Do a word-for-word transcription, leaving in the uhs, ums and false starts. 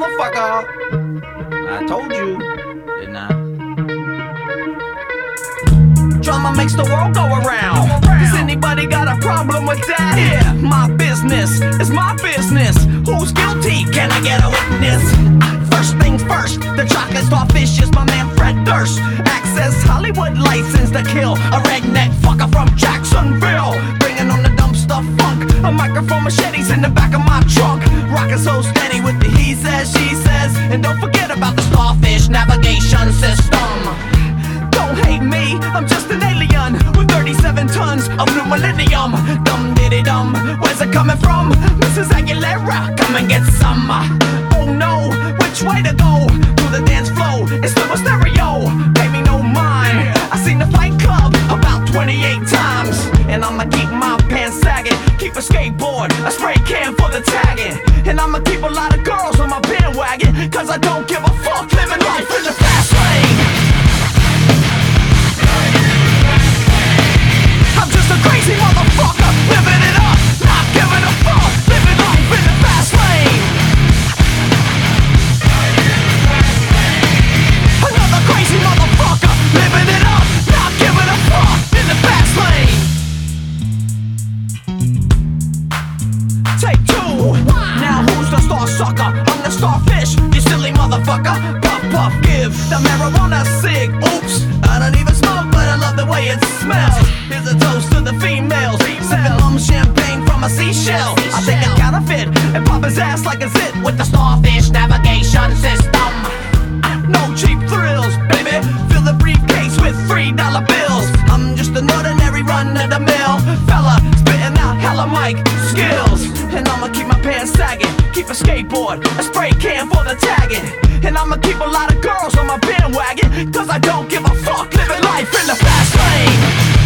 motherfucker. I told you, didn't I? Drama makes the world go around. Does anybody got a problem with that? Yeah, my business is my business. Who's guilty? Can I get a witness? First things first, the chocolate starfish is my man Fred Durst. Access Hollywood license to kill a redneck fucker from Jacksonville. Bringing on the dumpster funk. A microphone machetes in the back of my trunk. Rockin' so steady with the he says, she says. And don't forget about the starfish navigation system. Don't hate me, I'm just an alien with thirty-seven tons of new millennium. Dum diddy dum, where's it coming from? Missus Aguilera, come and get some. Oh no, which way to go? To the dance floor, it's super stereo. Pay me no mind, I seen the Fight Club about twenty-eight times. And I'ma keep my pants sagging, keep a skateboard, a spray can for the tagging. And I'ma keep a lot of girls on my bandwagon, cause I don't give a fuck, living life in the fast lane. I'm just a crazy motherfucker, living it up, not giving a fuck, living life in the fast lane. Another crazy motherfucker, living it up, not giving a fuck, in the fast lane. Take two, now who's the star sucker? I'm the starfish, you silly motherfucker. Puff puff, give the marijuana cig. Oops, I don't even smoke, but I love the way it smells. Here's a toast to the females, sipping rum champagne from a seashell. I think I counterfeit and pop his ass like a zit with the starfish navigation system. No cheap thrills, baby. Fill the briefcase with three dollar bills. I'm just an ordinary run-of-the-mill fella, spitting out hella mic skills. And I'ma keep my pants sagging, keep a skateboard, a spray can for the tagging. And I'ma keep a lot of girls on my bandwagon, cause I don't give a fuck, living life in the fast lane.